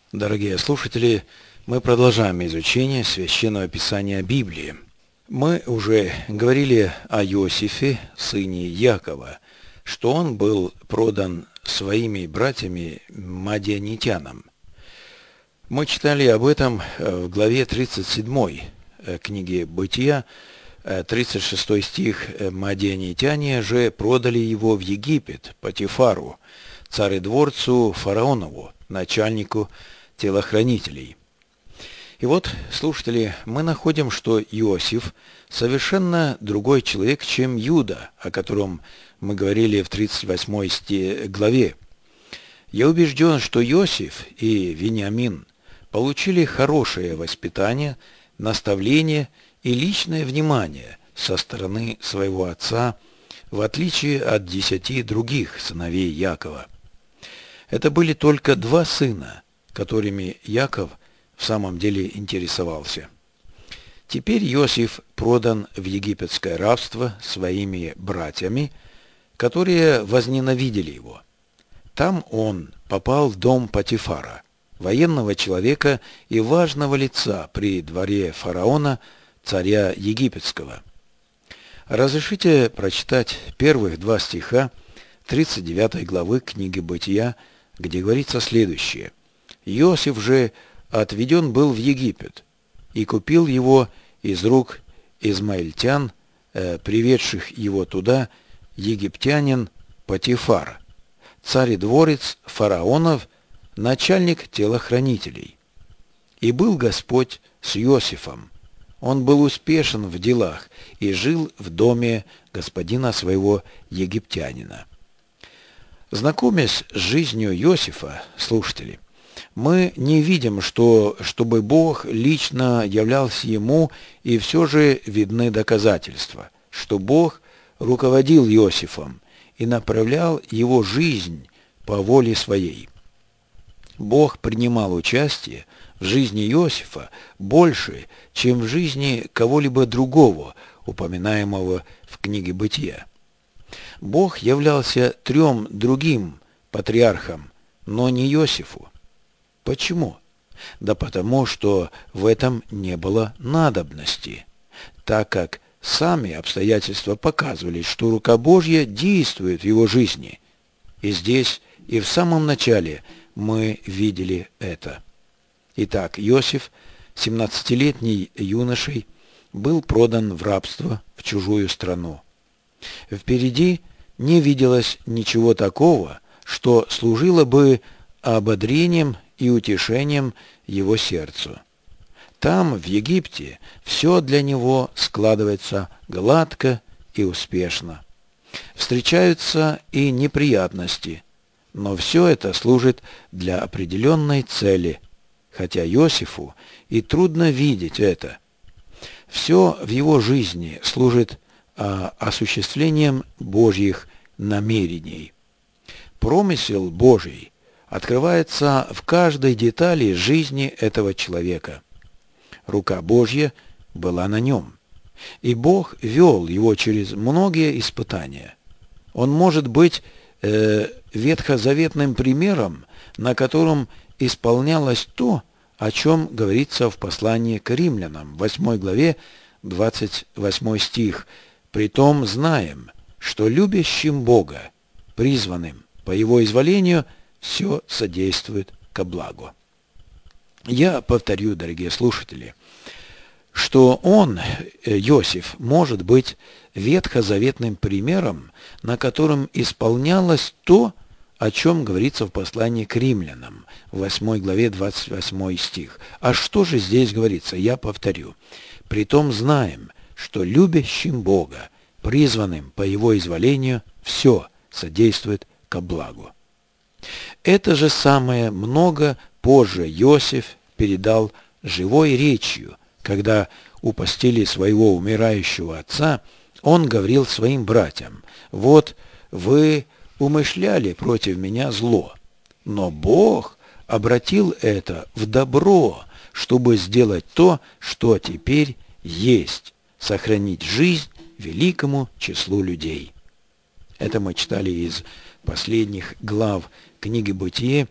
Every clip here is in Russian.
Дорогие слушатели, мы продолжаем изучение Священного Писания Библии. Мы уже говорили о Иосифе, сыне Якова, что он был продан своими братьями мадианитянам. Мы читали об этом в главе 37 книги Бытия, 36 стих. «Мадианитяне же продали его в Египет, Потифару, царедворцу фараонову, начальнику телохранителей». И вот, слушатели, мы находим, что Иосиф совершенно другой человек, чем Иуда, о котором мы говорили в 38 главе. Я убежден, что Иосиф и Вениамин получили хорошее воспитание, наставление и личное внимание со стороны своего отца, в отличие от 10 других сыновей Якова. Это были только два сына, которыми Яков в самом деле интересовался. Теперь Иосиф продан в египетское рабство своими братьями, которые возненавидели его. Там он попал в дом Потифара, военного человека и важного лица при дворе фараона, царя египетского. Разрешите прочитать первых два стиха 39 главы книги Бытия, где говорится следующее. «Иосиф же отведен был в Египет, и купил его из рук измаильтян, приведших его туда, египтянин Потифар, царедворец фараонов, начальник телохранителей. И был Господь с Иосифом. Он был успешен в делах и жил в доме господина своего египтянина». Знакомясь с жизнью Иосифа, слушатели, мы не видим, чтобы Бог лично являлся ему, и все же видны доказательства, что Бог руководил Иосифом и направлял его жизнь по воле своей. Бог принимал участие в жизни Иосифа больше, чем в жизни кого-либо другого, упоминаемого в книге Бытия. Бог являлся трем другим патриархам, но не Иосифу. Почему? Да потому, что в этом не было надобности, так как сами обстоятельства показывали, что рука Божья действует в его жизни. И здесь, и в самом начале мы видели это. Итак, Иосиф, 17-летний юношей, был продан в рабство в чужую страну. Впереди не виделось ничего такого, что служило бы ободрением и утешением его сердцу. Там, в Египте, все для него складывается гладко и успешно. Встречаются и неприятности, но все это служит для определенной цели, хотя Иосифу и трудно видеть это. Все в его жизни служит осуществлением Божьих намерений. Промысел Божий открывается в каждой детали жизни этого человека. Рука Божья была на нем, и Бог вел его через многие испытания. Он может быть ветхозаветным примером, на котором исполнялось то, о чем говорится в послании к римлянам, 8 главе, 28 стих. «Притом знаем, что любящим Бога, призванным по Его изволению, все содействует ко благу». Я повторю, дорогие слушатели, что он, Иосиф, может быть ветхозаветным примером, на котором исполнялось то, о чем говорится в послании к римлянам, в 8 главе 28 стих. А что же здесь говорится? Я повторю. «Притом знаем, что любящим Бога, призванным по Его изволению, все содействует ко благу». Это же самое много позже Иосиф передал живой речью, когда у постели своего умирающего отца он говорил своим братьям: «Вот вы умышляли против меня зло, но Бог обратил это в добро, чтобы сделать то, что теперь есть, сохранить жизнь великому числу людей». Это мы читали из последних глав книги Бытие,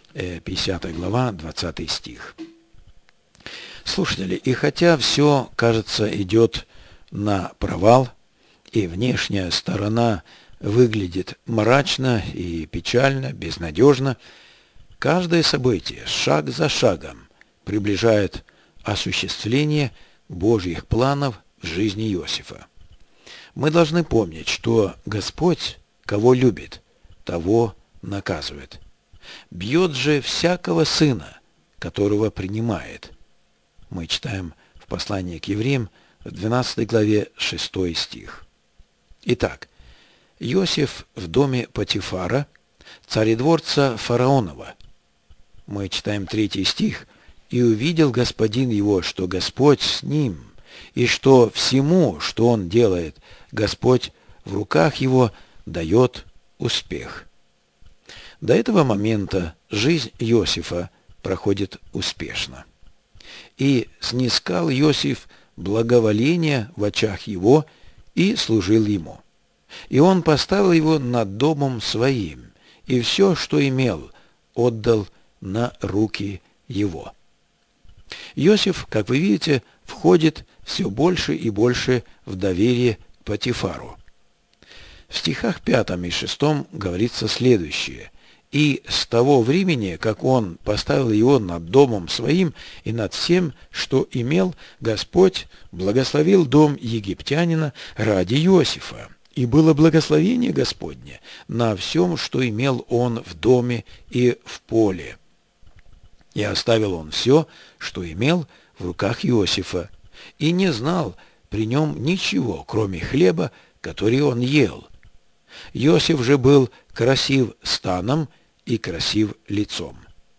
50 глава, 20 стих. Слушатели, и хотя все, кажется, идет на провал, и внешняя сторона выглядит мрачно и печально, безнадежно, каждое событие шаг за шагом приближает осуществление Божьих планов в жизни Иосифа. Мы должны помнить, что Господь, кого любит, того наказывает. Бьет же всякого сына, которого принимает. Мы читаем в послании к евреям в 12 главе 6 стих. Итак, Иосиф в доме Потифара, царедворца фараонова. Мы читаем 3 стих. «И увидел господин его, что Господь с ним, и что всему, что он делает, Господь в руках его дает успех». До этого момента жизнь Иосифа проходит успешно. «И снискал Иосиф благоволение в очах его и служил ему. И он поставил его над домом своим, и все, что имел, отдал на руки его». Иосиф, как вы видите, входит все больше и больше в доверие к Потифару. В стихах 5 и 6 говорится следующее. «И с того времени, как он поставил его над домом своим и над всем, что имел, Господь благословил дом египтянина ради Иосифа. И было благословение Господне на всем, что имел он в доме и в поле. И оставил он все, что имел, в руках Иосифа, и не знал при нем ничего, кроме хлеба, который он ел. Иосиф же был красив станом и красив лицом».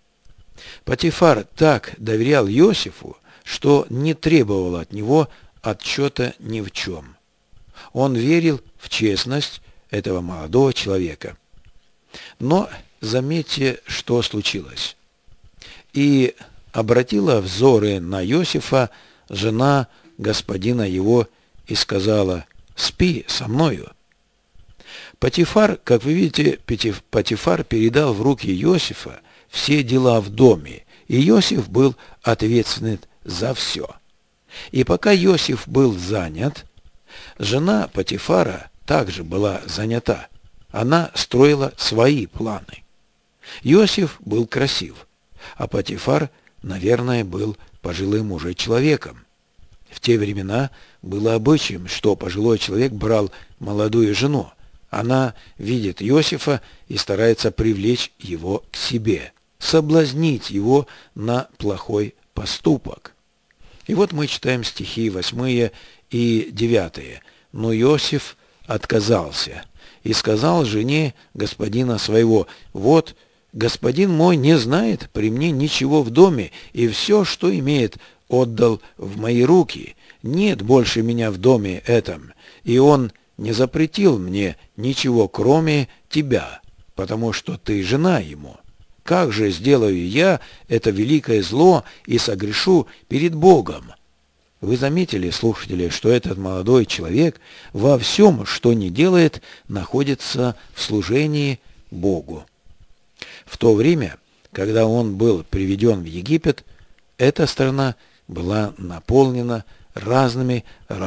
Потифар так доверял Иосифу, что не требовал от него отчета ни в чем. Он верил в честность этого молодого человека. Но заметьте, что случилось. «И обратила взоры на Иосифа жена господина его и сказала: „Спи со мною“». Потифар, как вы видите, Потифар передал в руки Иосифа все дела в доме, и Иосиф был ответственен за все. И пока Иосиф был занят, жена Потифара также была занята. Она строила свои планы. Иосиф был красив, а Потифар, наверное, был пожилым уже человеком. В те времена было обычаем, что пожилой человек брал молодую жену. Она видит Иосифа и старается привлечь его к себе, соблазнить его на плохой поступок. И вот мы читаем стихи 8 и 9. «Но Иосиф отказался и сказал жене господина своего: „Вот, господин мой не знает при мне ничего в доме, и все, что имеет, отдал в мои руки. Нет больше меня в доме этом, и он не запретил мне ничего, кроме тебя, потому что ты жена ему. Как же сделаю я это великое зло и согрешу перед Богом?». Вы заметили, слушатели, что этот молодой человек во всем, что ни делает, находится в служении Богу. В то время, когда он был приведен в Египет, эта страна была наполнена разными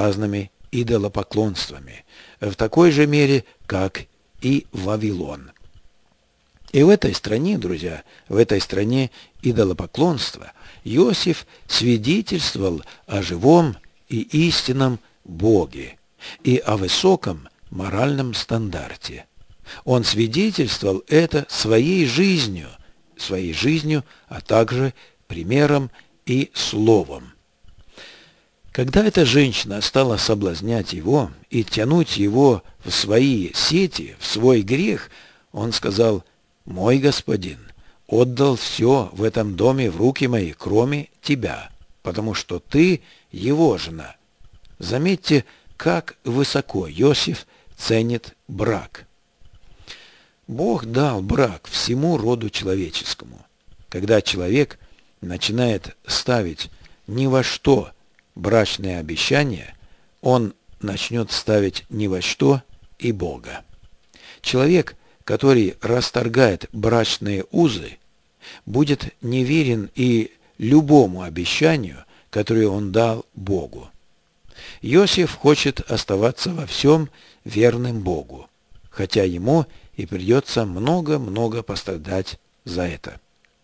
идолопоклонствами, в такой же мере, как и Вавилон. И в этой стране, друзья, в этой стране идолопоклонства Иосиф свидетельствовал о живом и истинном Боге и о высоком моральном стандарте. Он свидетельствовал это своей жизнью, а также примером и словом. Когда эта женщина стала соблазнять его и тянуть его в свои сети, в свой грех, он сказал: «Мой господин отдал все в этом доме в руки мои, кроме тебя, потому что ты его жена». Заметьте, как высоко Иосиф ценит брак. Бог дал брак всему роду человеческому. Когда человек начинает ставить ни во что брачные обещания, он начнет ставить ни во что и Бога. Человек, который расторгает брачные узы, будет неверен и любому обещанию, которое он дал Богу. Иосиф хочет оставаться во всем верным Богу, хотя ему и придется много-много пострадать за это.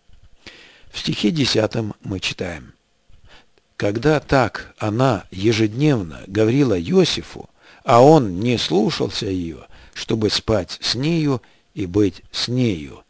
В стихе 10 мы читаем: «Когда так она ежедневно говорила Иосифу, а он не слушался ее, чтобы спать с нею и быть с нею».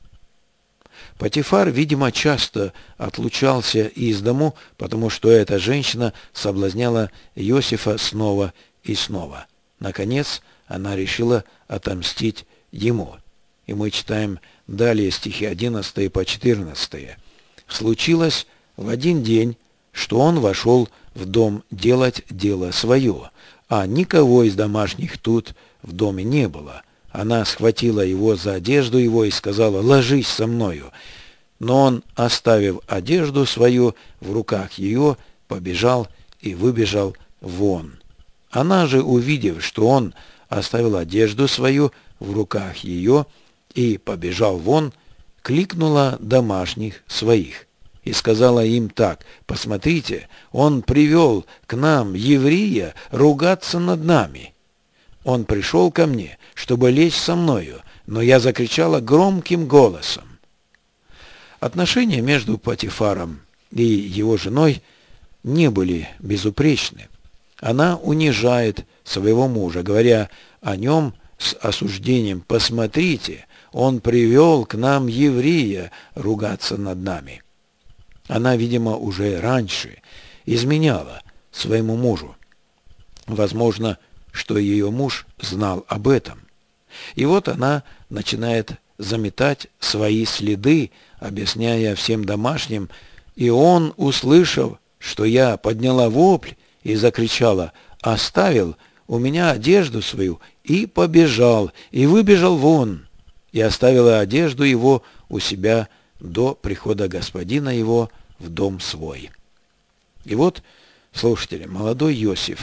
Потифар, видимо, часто отлучался из дому, потому что эта женщина соблазняла Иосифа снова и снова. Наконец, она решила отомстить ему. И мы читаем далее стихи 11 по 14. «Случилось в один день, что он вошел в дом делать дело свое, а никого из домашних тут в доме не было. Она схватила его за одежду его и сказала: «Ложись со мною». Но он, оставив одежду свою в руках ее, побежал и выбежал вон. Она же, увидев, что он оставил одежду свою в руках ее и побежал вон, кликнула домашних своих и сказала им так: «Посмотрите, он привел к нам еврея ругаться над нами. Он пришел ко мне, чтобы лечь со мною, но я закричала громким голосом». Отношения между Потифаром и его женой не были безупречны. Она унижает своего мужа, говоря о нем с осуждением: «Посмотрите, он привел к нам еврея ругаться над нами». Она, видимо, уже раньше изменяла своему мужу. Возможно, что ее муж знал об этом. И вот она начинает заметать свои следы, объясняя всем домашним: «И он, услышав, что я подняла вопль и закричала, оставил у меня одежду свою и побежал, и выбежал вон, и оставила одежду его у себя до прихода господина его в дом свой». И вот, слушатели, молодой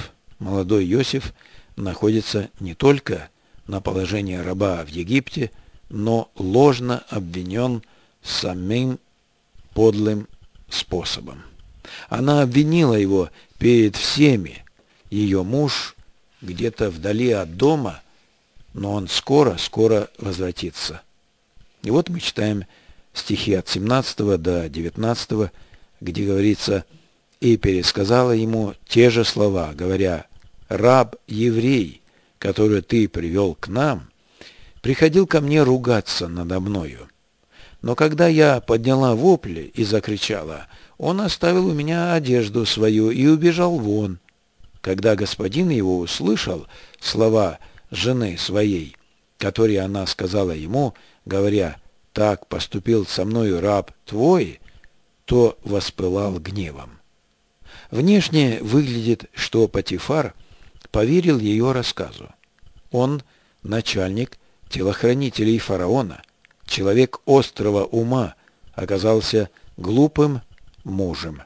Иосиф находится не только на положении раба в Египте, но ложно обвинен самым подлым способом. Она обвинила его перед всеми. Ее муж где-то вдали от дома, но он скоро возвратится. И вот мы читаем стихи от 17 до 19, где говорится: «И пересказала ему те же слова, говоря: раб еврей, который ты привел к нам, приходил ко мне ругаться надо мною. Но когда я подняла вопли и закричала, он оставил у меня одежду свою и убежал вон. Когда господин его услышал слова жены своей, которые она сказала ему, говоря: так поступил со мною раб твой, то воспылал гневом». Внешне выглядит, что Потифар поверил ее рассказу. Он начальник телохранителей фараона, человек острого ума, оказался глупым мужем.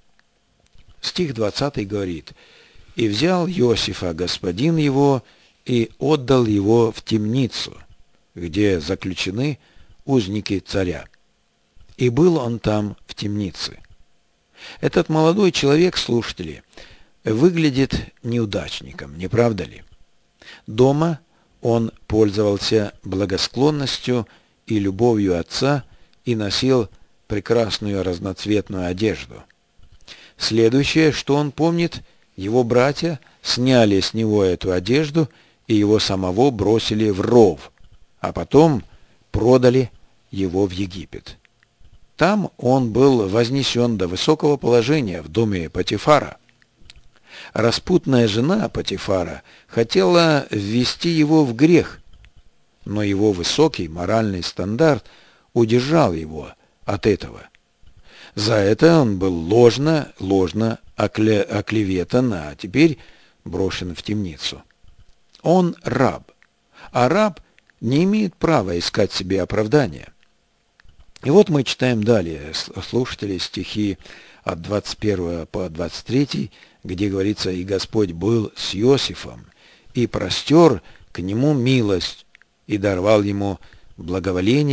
Стих 20 говорит: «И взял Иосифа господин его и отдал его в темницу, где заключены узники царя. И был он там в темнице». Этот молодой человек, слушатели, выглядит неудачником, не правда ли? Дома он пользовался благосклонностью и любовью отца и носил прекрасную разноцветную одежду. Следующее, что он помнит: его братья сняли с него эту одежду и его самого бросили в ров, а потом продали его в Египет. Там он был вознесен до высокого положения в доме Потифара. Распутная жена Потифара хотела ввести его в грех, но его высокий моральный стандарт удержал его от этого. За это он был ложно оклеветан, а теперь брошен в темницу. Он раб, а раб не имеет права искать себе оправдания. И вот мы читаем далее, слушатели, стихи от 21 по 23, где говорится: «И Господь был с Иосифом, и простер к нему милость, и даровал ему благоволение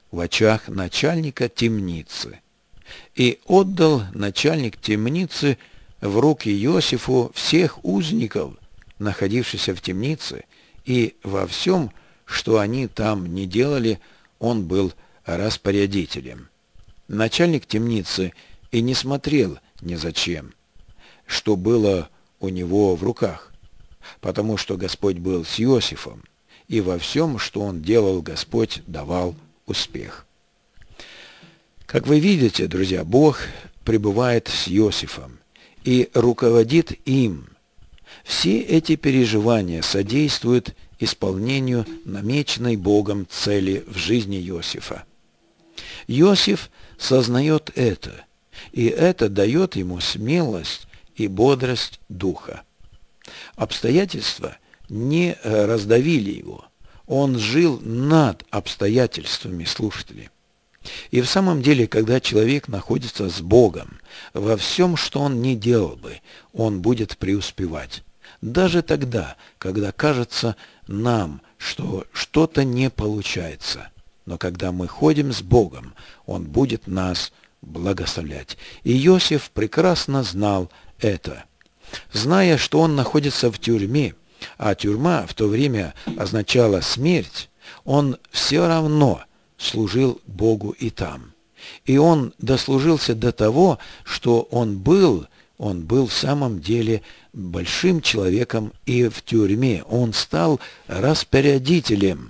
в очах начальника темницы. И отдал начальник темницы в руки Иосифу всех узников, находившихся в темнице, и во всем, что они там не делали, он был распорядителем. Начальник темницы и не смотрел ни зачем, что было у него в руках, потому что Господь был с Иосифом, и во всем, что он делал, Господь давал успех. Как вы видите, друзья, Бог пребывает с Иосифом и руководит им. Все эти переживания содействуют исполнению намеченной Богом цели в жизни Иосифа. Иосиф сознает это, и это дает ему смелость и бодрость духа. Обстоятельства не раздавили его. Он жил над обстоятельствами, слушатели. И в самом деле, когда человек находится с Богом, во всем, что он не делал бы, он будет преуспевать. Даже тогда, когда кажется нам, что что-то не получается. Но когда мы ходим с Богом, Он будет нас благословлять. И Иосиф прекрасно знал это. Зная, что он находится в тюрьме, а тюрьма в то время означала смерть, он все равно служил Богу и там. И он дослужился до того, что он был в самом деле большим человеком и в тюрьме. Он стал распорядителем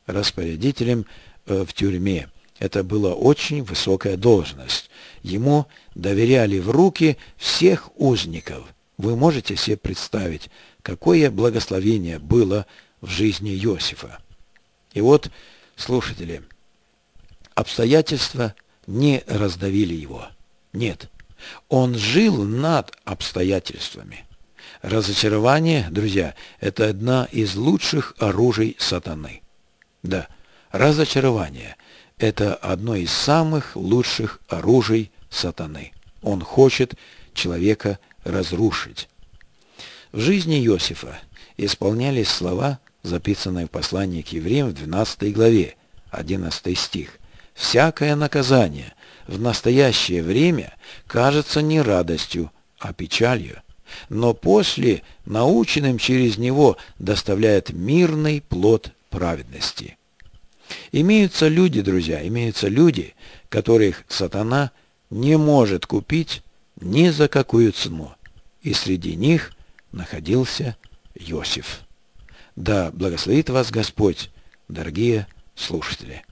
в тюрьме. Это была очень высокая должность. Ему доверяли в руки всех узников. Вы можете себе представить, какое благословение было в жизни Иосифа. И вот, слушатели, обстоятельства не раздавили его. Нет, он жил над обстоятельствами. Разочарование, друзья, это одна из лучших оружий сатаны. Да, разочарование – это одно из самых лучших оружий сатаны. Он хочет человека разрушить. В жизни Иосифа исполнялись слова, записанные в послании к евреям в 12 главе, 11 стих. «Всякое наказание в настоящее время кажется не радостью, а печалью, но после, наученным через него, доставляет мирный плод праведности». Имеются люди, друзья, которых сатана не может купить ни за какую цену. И среди них находился Иосиф. Да благословит вас Господь, дорогие слушатели.